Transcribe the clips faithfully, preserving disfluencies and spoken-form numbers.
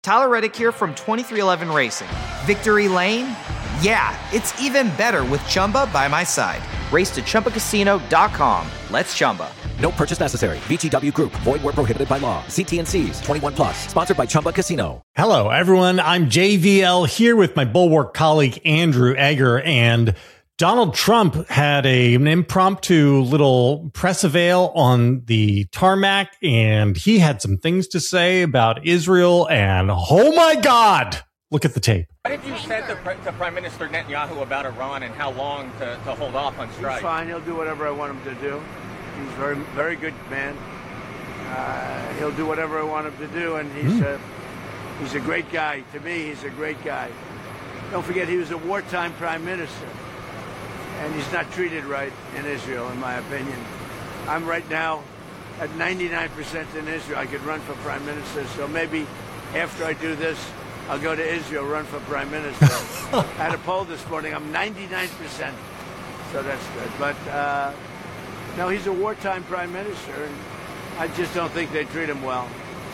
Tyler Reddick here from twenty-three eleven Racing. Victory Lane? Yeah, it's even better with Chumba by my side. Race to Chumba Casino dot com. Let's Chumba. No purchase necessary. V G W Group. Void where prohibited by law. See T and C's. twenty-one plus. Sponsored by Chumba Casino. Hello, everyone. I'm J V L here with my Bulwark colleague, Andrew Egger. And Donald Trump had a, an impromptu little press avail on the tarmac, and he had some things to say about Israel. And oh my God, look at the tape. What have you said to, to Prime Minister Netanyahu about Iran and how long to, to hold off on strike? He's fine. He'll do whatever I want him to do. He's a very, very good man. Uh, he'll do whatever I want him to do, and he's, mm. a, he's a great guy. To me, he's a great guy. Don't forget, he was a wartime prime minister, and he's not treated right in Israel, in my opinion. I'm right now at ninety-nine percent in Israel. I could run for prime minister, so maybe after I do this, I'll go to Israel, run for prime minister. I had a poll this morning. I'm ninety-nine percent, so that's good. But uh, no, he's a wartime prime minister, and I just don't think they treat him well.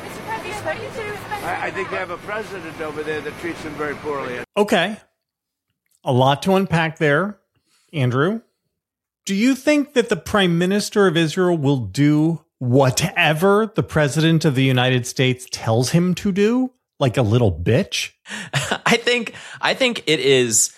I, I think they have a president over there that treats him very poorly. Okay. A lot to unpack there, Andrew. Do you think that the prime minister of Israel will do whatever the president of the United States tells him to do? Like a little bitch? I think I think it is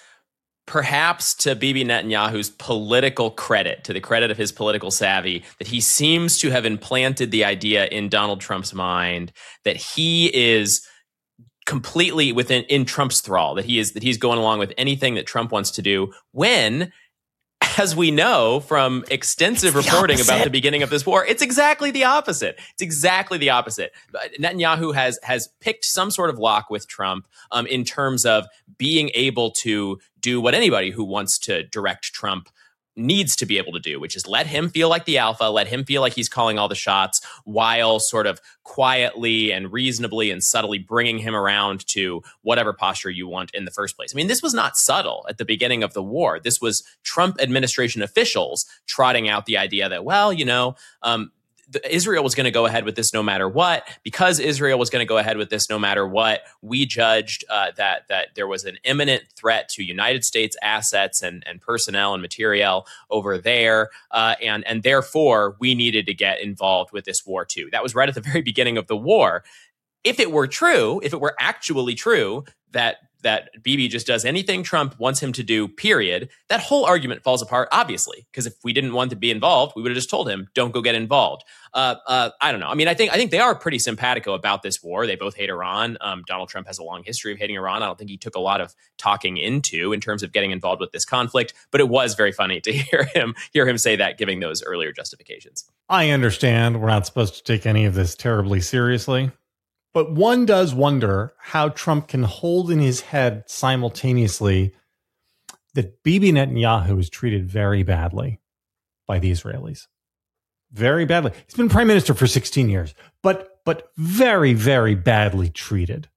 perhaps to Bibi Netanyahu's political credit, to the credit of his political savvy, that he seems to have implanted the idea in Donald Trump's mind that he is completely within in Trump's thrall, that he is that he's going along with anything that Trump wants to do, when, as we know from extensive reporting about the beginning of this war, it's exactly the opposite. It's exactly the opposite. Netanyahu has has picked some sort of lock with Trump um, in terms of being able to do what anybody who wants to direct Trump needs to be able to do, which is let him feel like the alpha, let him feel like he's calling all the shots, while sort of quietly and reasonably and subtly bringing him around to whatever posture you want in the first place. I mean, this was not subtle at the beginning of the war. This was Trump administration officials trotting out the idea that, well, you know, um, Israel was going to go ahead with this no matter what. Because Israel was going to go ahead with this no matter what, we judged uh, that that there was an imminent threat to United States assets and, and personnel and materiel over there. Uh, and, and therefore, we needed to get involved with this war too. That was right at the very beginning of the war. If it were true, if it were actually true that that Bibi just does anything Trump wants him to do, period, that whole argument falls apart, obviously, because if we didn't want to be involved, we would have just told him, don't go get involved. Uh, uh, I don't know. I mean, I think I think they are pretty simpatico about this war. They both hate Iran. Um, Donald Trump has a long history of hating Iran. I don't think he took a lot of talking into in terms of getting involved with this conflict, but it was very funny to hear him hear him say that, giving those earlier justifications. I understand we're not supposed to take any of this terribly seriously. But one does wonder how Trump can hold in his head simultaneously that Bibi Netanyahu is treated very badly by the Israelis. Very badly. He's been prime minister for sixteen years, but but very, very badly treated.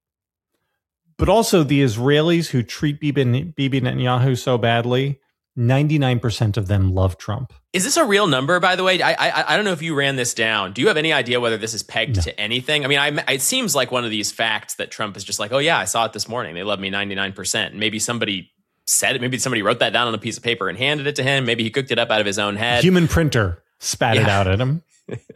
But also the Israelis who treat Bibi, Bibi Netanyahu so badly, ninety-nine percent of them love Trump. Is this a real number, by the way? I, I I don't know if you ran this down. Do you have any idea whether this is pegged no. to anything? I mean, I, it seems like one of these facts that Trump is just like, oh, yeah, I saw it this morning. They love me ninety-nine percent. And maybe somebody said it. Maybe somebody wrote that down on a piece of paper and handed it to him. Maybe he cooked it up out of his own head. Human printer spat yeah. it out at him.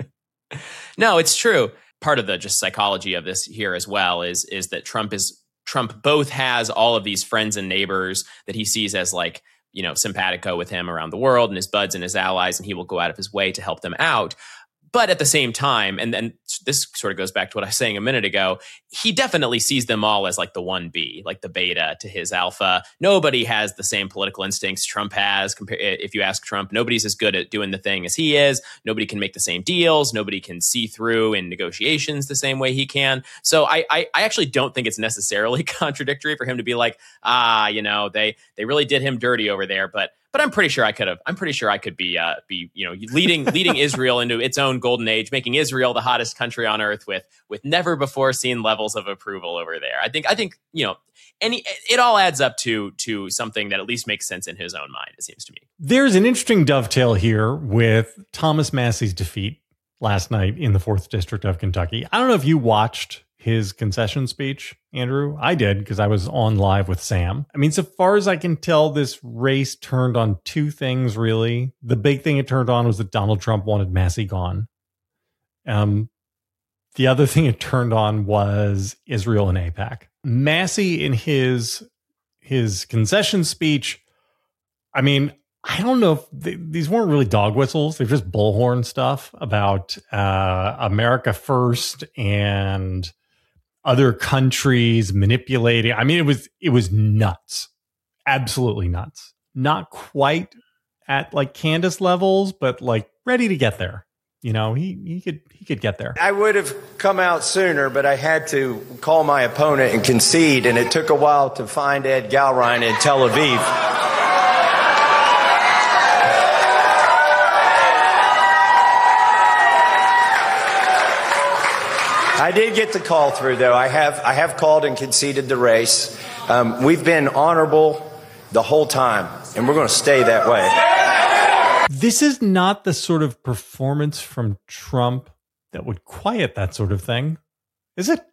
No, it's true. Part of the just psychology of this here as well is, is that Trump is Trump both has all of these friends and neighbors that he sees as like, you know, simpatico with him around the world and his buds and his allies, and he will go out of his way to help them out. But at the same time, and then this sort of goes back to what I was saying a minute ago, he definitely sees them all as like the one B, like the beta to his alpha. Nobody has the same political instincts Trump has. If you ask Trump, nobody's as good at doing the thing as he is. Nobody can make the same deals. Nobody can see through in negotiations the same way he can. So I, I, I actually don't think it's necessarily contradictory for him to be like, ah, you know, they they really did him dirty over there, but But I'm pretty sure I could have. I'm pretty sure I could be, uh, be, you know, leading leading Israel into its own golden age, making Israel the hottest country on earth with with never before seen levels of approval over there. I think I think you know, any it all adds up to to something that at least makes sense in his own mind. It seems to me. There's an interesting dovetail here with Thomas Massie's defeat last night in the fourth district of Kentucky. I don't know if you watched his concession speech, Andrew? I did because I was on live with Sam. I mean, so far as I can tell, this race turned on two things, really. The big thing it turned on was that Donald Trump wanted Massie gone. Um, the other thing it turned on was Israel and AIPAC. Massie, in his his concession speech, I mean, I don't know if they, these weren't really dog whistles. They're just bullhorn stuff about uh, America first and other countries manipulating. I mean, it was it was nuts, absolutely nuts. Not quite at like Candace levels, but like ready to get there. You know, he he could he could get there. I would have come out sooner, but I had to call my opponent and concede, and it took a while to find Ed Galrein in Tel Aviv. I did get the call through, though. I have I have called and conceded the race. Um, we've been honorable the whole time, and we're going to stay that way. This is not the sort of performance from Trump that would quiet that sort of thing, is it?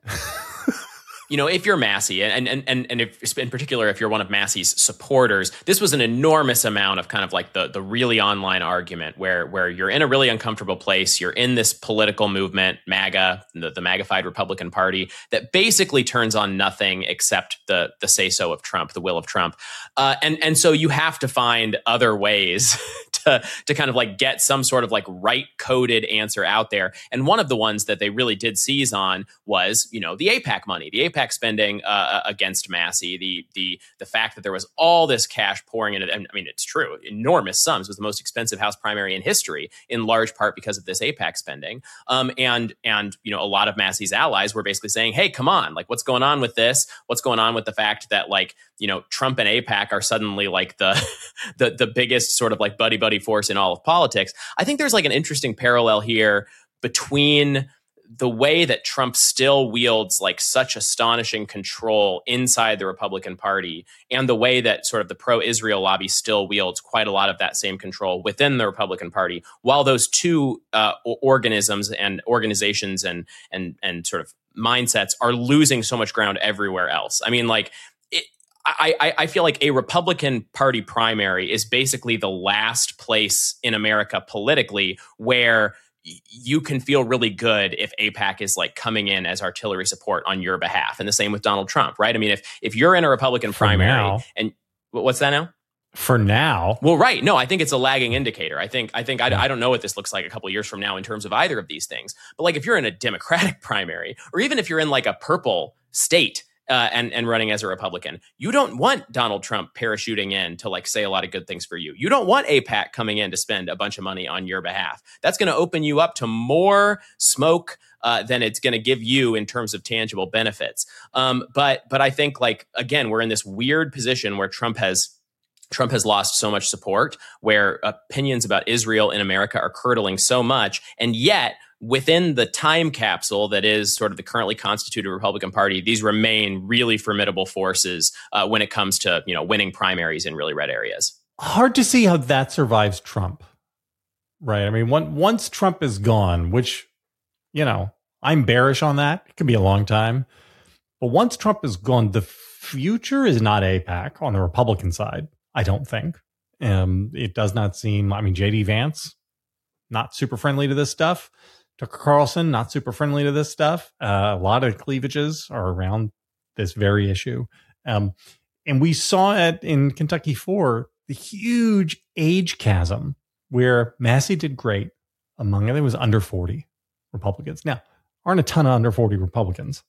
You know, if you're Massie, and and and and if, in particular, if you're one of Massie's supporters, this was an enormous amount of kind of like the the really online argument where where you're in a really uncomfortable place. You're in this political movement, MAGA, the, the MAGAfied Republican Party, that basically turns on nothing except the the say so of Trump, the will of Trump, uh, and and so you have to find other ways to to kind of like get some sort of like right coded answer out there. And one of the ones that they really did seize on was, you know, the AIPAC money, the AIPAC spending uh, against Massie, the the the fact that there was all this cash pouring into, and I mean, it's true, enormous sums. It was the most expensive House primary in history, in large part because of this AIPAC spending. Um, and and you know, a lot of Massie's allies were basically saying, "Hey, come on, like, what's going on with this? What's going on with the fact that like, you know, Trump and AIPAC are suddenly like the the the biggest sort of like buddy buddy force in all of politics?" I think there's like an interesting parallel here between the way that Trump still wields like such astonishing control inside the Republican Party and the way that sort of the pro-Israel lobby still wields quite a lot of that same control within the Republican Party, while those two uh, organisms and organizations and and and sort of mindsets are losing so much ground everywhere else. I mean, like, it, I, I feel like a Republican Party primary is basically the last place in America politically where you can feel really good if AIPAC is like coming in as artillery support on your behalf. And the same with Donald Trump, right? I mean, if if you're in a Republican For primary now. and what's that now? For now. Well, right. No, I think it's a lagging indicator. I think I think I, I don't know what this looks like a couple of years from now in terms of either of these things. But like if you're in a Democratic primary, or even if you're in like a purple state, Uh, and, and running as a Republican, you don't want Donald Trump parachuting in to like say a lot of good things for you. You don't want AIPAC coming in to spend a bunch of money on your behalf. That's going to open you up to more smoke uh, than it's going to give you in terms of tangible benefits. Um, but but I think like, again, we're in this weird position where Trump has Trump has lost so much support, where opinions about Israel in America are curdling so much, and yet within the time capsule that is sort of the currently constituted Republican Party, these remain really formidable forces uh, when it comes to, you know, winning primaries in really red areas. Hard to see how that survives Trump, right? I mean, one, once Trump is gone, which, you know, I'm bearish on that. It could be a long time. But once Trump is gone, the future is not AIPAC on the Republican side, I don't think. Um, it does not seem, I mean, J D Vance, not super friendly to this stuff. Tucker Carlson, not super friendly to this stuff. Uh, a lot of cleavages are around this very issue. Um, and we saw it in Kentucky four, the huge age chasm where Massie did great among, I think it was under forty Republicans. Now, aren't a ton of under forty Republicans,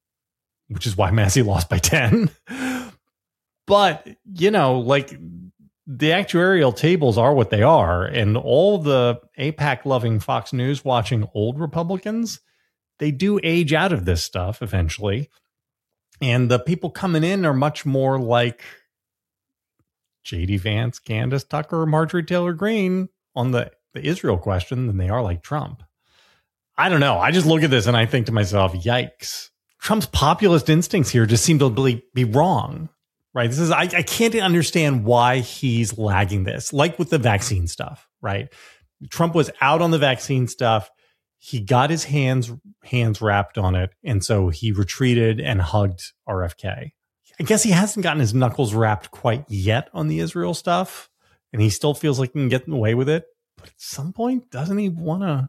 which is why Massie lost by ten. But, you know, like, the actuarial tables are what they are, and all the AIPAC-loving Fox News-watching old Republicans, they do age out of this stuff eventually. And the people coming in are much more like J D Vance, Candace Tucker, Marjorie Taylor Greene on the, the Israel question than they are like Trump. I don't know. I just look at this and I think to myself, yikes. Trump's populist instincts here just seem to be, be wrong. Right. This is I, I can't understand why he's lagging this, like with the vaccine stuff. Right. Trump was out on the vaccine stuff. he got his hands hands wrapped on it, and so he retreated and hugged R F K. I guess he hasn't gotten his knuckles wrapped quite yet on the Israel stuff, and he still feels like he can get away with it. But at some point, doesn't he want to?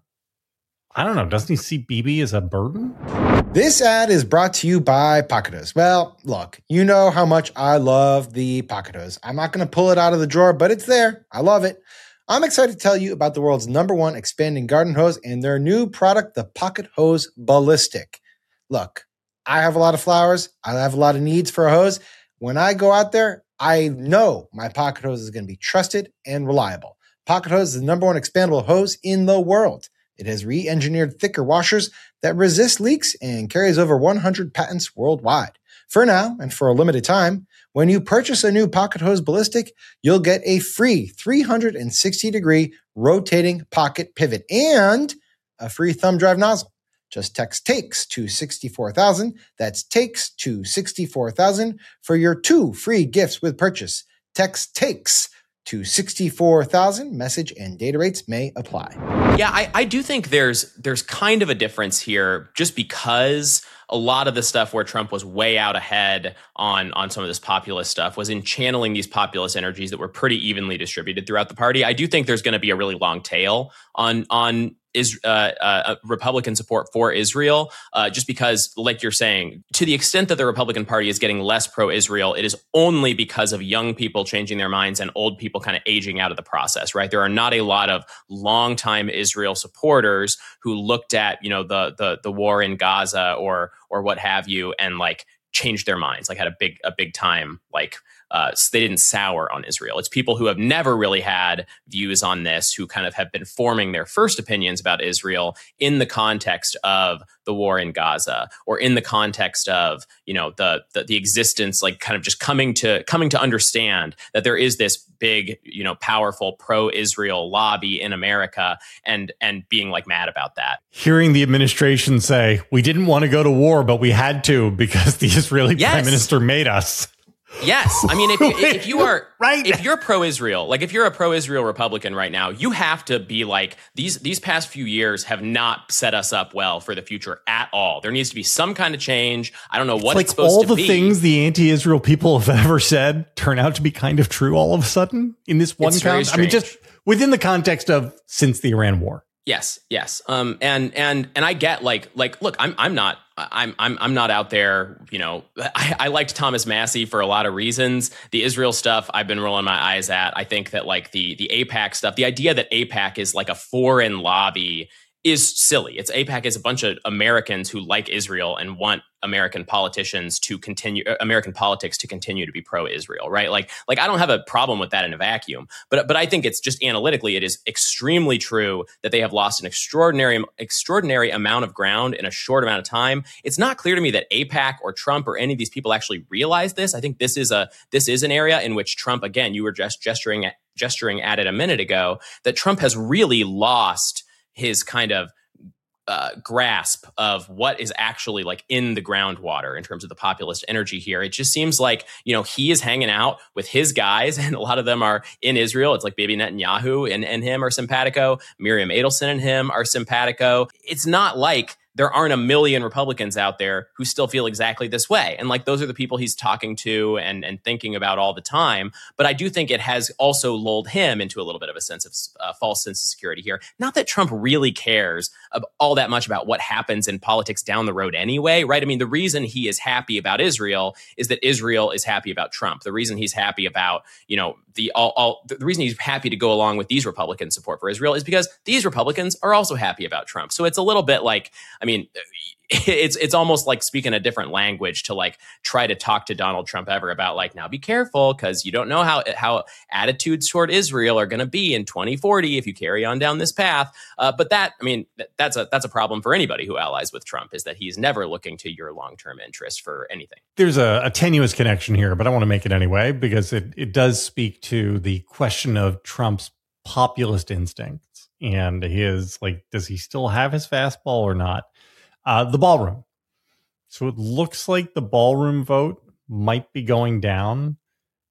I don't know. Doesn't he see Bibi as a burden? This ad is brought to you by Pocketos. Well, look, you know how much I love the Pocketos. I'm not going to pull it out of the drawer, but it's there. I love it. I'm excited to tell you about the world's number one expanding garden hose and their new product, the Pocket Hose Ballistic. Look, I have a lot of flowers. I have a lot of needs for a hose. When I go out there, I know my Pocket Hose is going to be trusted and reliable. Pocket Hose is the number one expandable hose in the world. It has re-engineered thicker washers that resist leaks and carries over one hundred patents worldwide. For now, and for a limited time, when you purchase a new Pocket Hose Ballistic, you'll get a free three hundred sixty degree rotating pocket pivot and a free thumb drive nozzle. Just text TAKES to sixty-four thousand. That's TAKES to sixty-four thousand for your two free gifts with purchase. Text TAKES to sixty-four thousand. Message and data rates may apply. Yeah, I, I do think there's there's kind of a difference here just because a lot of the stuff where Trump was way out ahead on, on some of this populist stuff was in channeling these populist energies that were pretty evenly distributed throughout the party. I do think there's going to be a really long tail on on is uh, uh, Republican support for Israel, uh, just because, like you're saying, to the extent that the Republican Party is getting less pro-Israel, it is only because of young people changing their minds and old people kind of aging out of the process, right? There are not a lot of longtime Israel supporters who looked at, you know, the the the war in Gaza or or what have you, and like changed their minds, like had a big a big time, like. Uh, so they didn't sour on Israel. It's people who have never really had views on this, who kind of have been forming their first opinions about Israel in the context of the war in Gaza, or in the context of, you know, the, the the existence, like kind of just coming to coming to understand that there is this big, you know, powerful pro-Israel lobby in America, and and being like mad about that. Hearing the administration say, we didn't want to go to war, but we had to because the Israeli yes. prime minister made us. Yes. I mean, if, if you are right, if you're pro-Israel, like if you're a pro-Israel Republican right now, you have to be like, these these past few years have not set us up well for the future at all. There needs to be some kind of change. I don't know what it's, it's like supposed to be. All the things the anti-Israel people have ever said turn out to be kind of true all of a sudden in this one It's very count. I mean, strange. just within the context of since the Iran war. Yes, yes. Um, and and and I get like like look, I'm I'm not I'm I'm I'm not out there, you know. I, I liked Thomas Massie for a lot of reasons. The Israel stuff I've been rolling my eyes at. I think that like the the AIPAC stuff, the idea that AIPAC is like a foreign lobby is silly. It's AIPAC is a bunch of Americans who like Israel and want American politicians to continue, American politics to continue to be pro-Israel, right? Like, like I don't have a problem with that in a vacuum, but but I think it's just analytically, it is extremely true that they have lost an extraordinary, extraordinary amount of ground in a short amount of time. It's not clear to me that AIPAC or Trump or any of these people actually realize this. I think this is a this is an area in which Trump, again, you were just gesturing at, gesturing at it a minute ago, that Trump has really lost his kind of uh, grasp of what is actually like in the groundwater in terms of the populist energy here. It just seems like, you know, he is hanging out with his guys, and a lot of them are in Israel. It's like Bibi Netanyahu and, and him are simpatico. Miriam Adelson and him are simpatico. It's not like there aren't a million Republicans out there who still feel exactly this way. And like, those are the people he's talking to and, and thinking about all the time. But I do think it has also lulled him into a little bit of a sense of uh, false sense of security here. Not that Trump really cares all that much about what happens in politics down the road anyway, right? I mean, the reason he is happy about Israel is that Israel is happy about Trump. The reason he's happy about, you know, the all, all the reason he's happy to go along with these Republican support for Israel is because these Republicans are also happy about Trump. So it's a little bit like, I mean, it's it's almost like speaking a different language to like try to talk to Donald Trump ever about like, now be careful because you don't know how how attitudes toward Israel are going to be in twenty forty if you carry on down this path. Uh, but that, I mean, that's a that's a problem for anybody who allies with Trump, is that he's never looking to your long term interest for anything. There's a, a tenuous connection here, but I want to make it anyway because it it does speak to the question of Trump's populist instincts and his, like, does he still have his fastball or not? Uh, the ballroom. So it looks like the ballroom vote might be going down.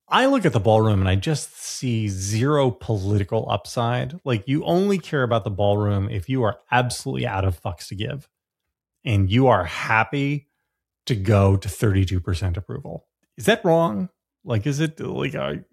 I look at the ballroom and I just see zero political upside. Like, you only care about the ballroom if you are absolutely out of fucks to give and you are happy to go to thirty-two percent approval. Is that wrong? Like, is it like a,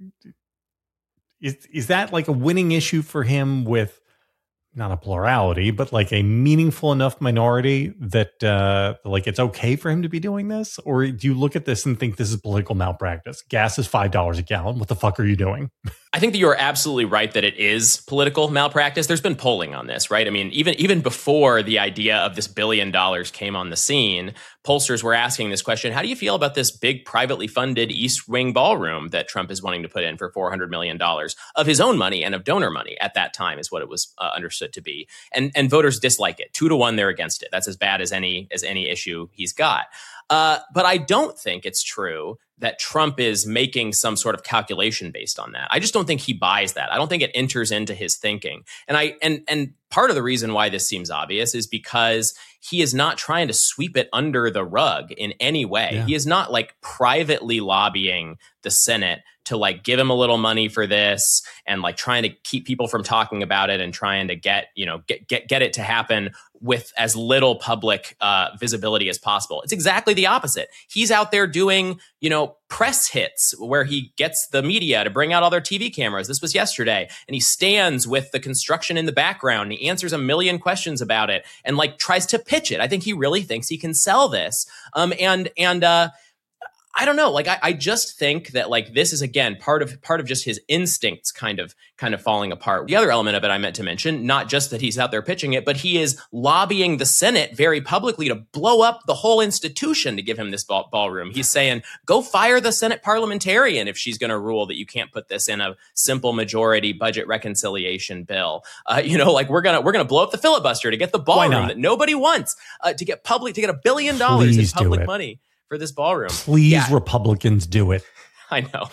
is, is that like a winning issue for him with not a plurality, but like a meaningful enough minority that uh, like it's okay for him to be doing this? Or do you look at this and think this is political malpractice? Gas is five dollars a gallon. What the fuck are you doing? I think that you are absolutely right that it is political malpractice. There's been polling on this, right? I mean, even even before the idea of this billion dollars came on the scene, pollsters were asking this question: how do you feel about this big privately funded East Wing ballroom that Trump is wanting to put in for four hundred million dollars of his own money and of donor money at that time, is what it was uh, understood to be. And and voters dislike it. Two to one, they're against it. That's as bad as any as any issue he's got. Uh, but I don't think it's true that Trump is making some sort of calculation based on that. I just don't think he buys that. I don't think it enters into his thinking. And I and and part of the reason why this seems obvious is because he is not trying to sweep it under the rug in any way. Yeah. He is not like privately lobbying the Senate to like give him a little money for this and like trying to keep people from talking about it and trying to get, you know, get get get it to happen with as little public uh, visibility as possible. It's exactly the opposite. He's out there doing, you know, press hits where he gets the media to bring out all their T V cameras. This was yesterday. And he stands with the construction in the background and he answers a million questions about it and like tries to pitch it. I think he really thinks he can sell this. Um, and, and, uh, I don't know. Like, I, I just think that like this is, again, part of part of just his instincts kind of kind of falling apart. The other element of it I meant to mention, not just that he's out there pitching it, but he is lobbying the Senate very publicly to blow up the whole institution to give him this ball, ballroom. He's saying, go fire the Senate parliamentarian if she's going to rule that you can't put this in a simple majority budget reconciliation bill. Uh, you know, like we're gonna we're gonna blow up the filibuster to get the ballroom that nobody wants, uh, to get public to get a billion dollars in public money for this ballroom. Please, yeah. Republicans, do it. I know.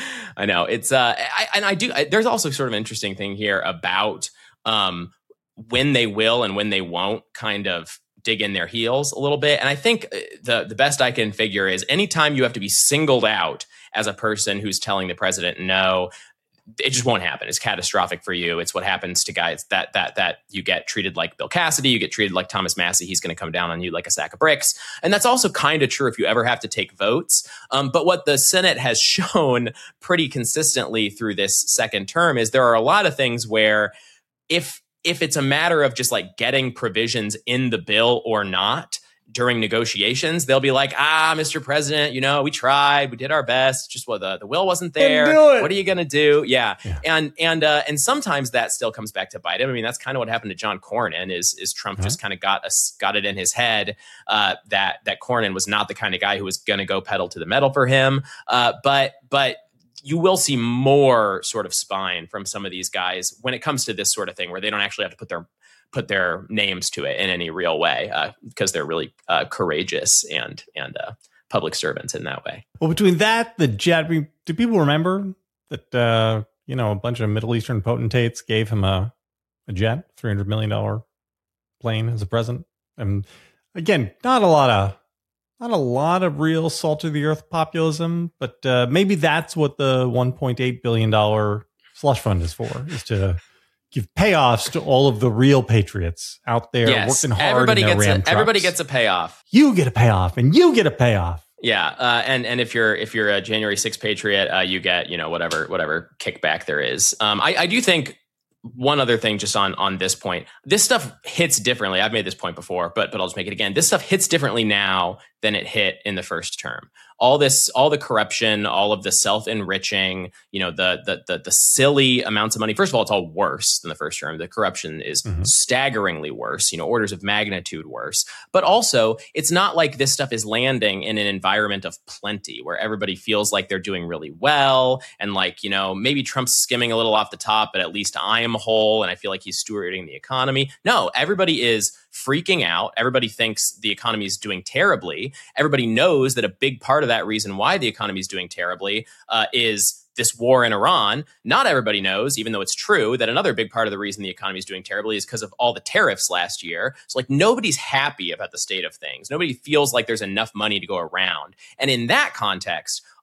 I know. It's, uh, I, and I do, I, there's also sort of an interesting thing here about um, when they will and when they won't kind of dig in their heels a little bit. And I think the, the best I can figure is anytime you have to be singled out as a person who's telling the president no, it just won't happen. It's catastrophic for you. It's what happens to guys that that that you get treated like Bill Cassidy, you get treated like Thomas Massie. He's going to come down on you like a sack of bricks. And that's also kind of true if you ever have to take votes. Um, but what the Senate has shown pretty consistently through this second term is there are a lot of things where if if it's a matter of just like getting provisions in the bill or not, during negotiations, they'll be like, ah, Mister President, you know, we tried, we did our best. Just what well, the, the will wasn't there. What are you going to do? Yeah. yeah. And, and, uh, and sometimes that still comes back to bite him. I mean, that's kind of what happened to John Cornyn is, is Trump uh-huh. just kind of got us, got it in his head, uh, that, that Cornyn was not the kind of guy who was going to go pedal to the metal for him. Uh, but, but, you will see more sort of spine from some of these guys when it comes to this sort of thing where they don't actually have to put their put their names to it in any real way uh, because they're really uh, courageous and and uh, public servants in that way. Well, between that, the jet, do people remember that, uh, you know, a bunch of Middle Eastern potentates gave him a, a jet, three hundred million dollars plane as a present? And again, not a lot of Not a lot of real salt of the earth populism, but uh, maybe that's what the one point eight billion dollars slush fund is for, is to give payoffs to all of the real patriots out there yes, working hard everybody in their gets Ram a, trucks. Everybody gets a payoff. You get a payoff, and you get a payoff. Yeah, uh, and and if you're if you're a January sixth patriot, uh, you get you know whatever whatever kickback there is. Um, I, I do think. One other thing just on, on this point, this stuff hits differently. I've made this point before, but but I'll just make it again. This stuff hits differently now than it hit in the first term. All this, all the corruption, all of the self-enriching, you know, the the the, the silly amounts of money. First of all, it's all worse than the first term. The corruption is mm-hmm. staggeringly worse, you know, orders of magnitude worse. But also, it's not like this stuff is landing in an environment of plenty where everybody feels like they're doing really well. And like, you know, maybe Trump's skimming a little off the top, but at least I am whole and I feel like he's stewarding the economy. No, everybody is freaking out. Everybody thinks the economy is doing terribly. Everybody knows that a big part of that reason why the economy is doing terribly uh, is this war in Iran. Not everybody knows, even though it's true, that another big part of the reason the economy is doing terribly is because of all the tariffs last year. So like nobody's happy about the state of things. Nobody feels like there's enough money to go around. And in that context,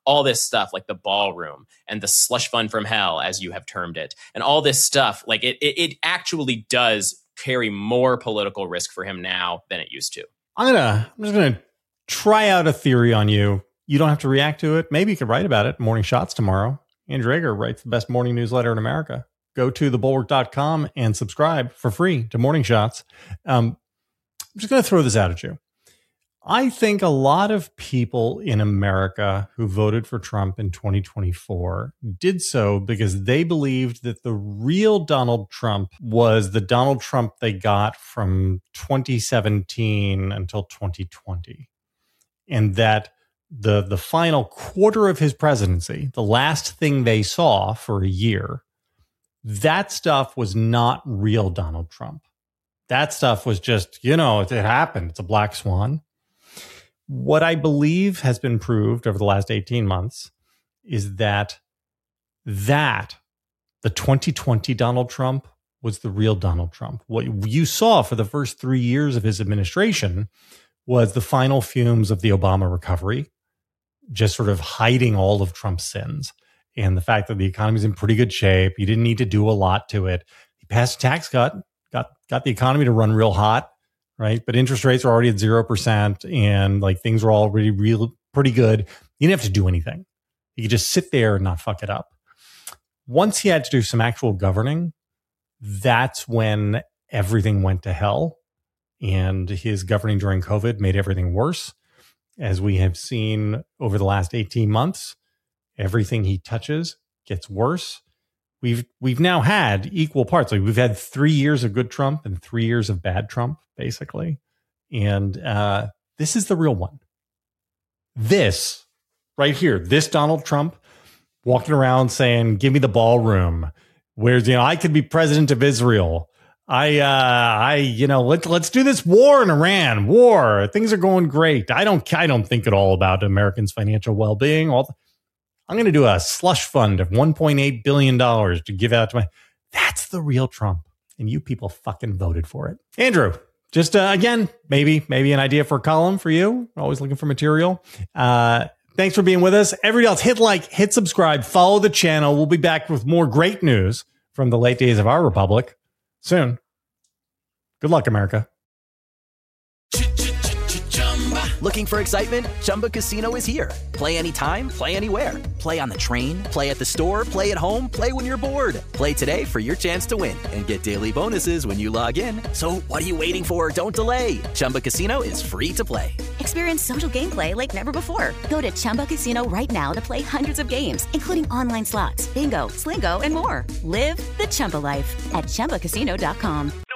all this stuff like the ballroom and the slush fund from hell, as you have termed it, and all this stuff, like it, it, it actually does carry more political risk for him now than it used to. I'm gonna, I'm just gonna try out a theory on you. You don't have to react to it. Maybe you could write about it. Morning Shots tomorrow. Andrew Yeager writes the best morning newsletter in America. Go to the bulwark dot com and subscribe for free to Morning Shots. Um, I'm just going to throw this out at you. I think a lot of people in America who voted for Trump in twenty twenty-four did so because they believed that the real Donald Trump was the Donald Trump they got from twenty seventeen until twenty twenty. And that the, the final quarter of his presidency, the last thing they saw for a year, that stuff was not real Donald Trump. That stuff was just, you know, it, it happened. It's a black swan. What I believe has been proved over the last eighteen months is that that the twenty twenty Donald Trump was the real Donald Trump. What you saw for the first three years of his administration was the final fumes of the Obama recovery, just sort of hiding all of Trump's sins and the fact that the economy is in pretty good shape. He didn't need to do a lot to it. He passed a tax cut, got got the economy to run real hot, right? But interest rates are already at zero percent and like things were already real pretty good. You didn't have to do anything. You could just sit there and not fuck it up. Once he had to do some actual governing, that's when everything went to hell. And his governing during COVID made everything worse. As we have seen over the last eighteen months, everything he touches gets worse. We've we've now had equal parts. Like we've had three years of good Trump and three years of bad Trump, basically. And uh, this is the real one. This right here, this Donald Trump walking around saying, "Give me the ballroom." Where's, you know, I could be president of Israel. I, uh, I, you know, let's let's do this war in Iran. War, things are going great. I don't, I don't think at all about Americans' financial well-being. All, I'm going to do a slush fund of one point eight billion dollars to give out to my. That's the real Trump, and you people fucking voted for it. Andrew, just uh, again, maybe, maybe an idea for a column for you. Always looking for material. Uh, thanks for being with us. Everybody else, hit like, hit subscribe, follow the channel. We'll be back with more great news from the late days of our republic soon. Good luck, America. Looking for excitement? Chumba Casino is here. Play anytime, play anywhere. Play on the train, play at the store, play at home, play when you're bored. Play today for your chance to win and get daily bonuses when you log in. So what are you waiting for? Don't delay. Chumba Casino is free to play. Experience social gameplay like never before. Go to Chumba Casino right now to play hundreds of games, including online slots, bingo, Slingo, and more. Live the Chumba life at Chumba Casino dot com.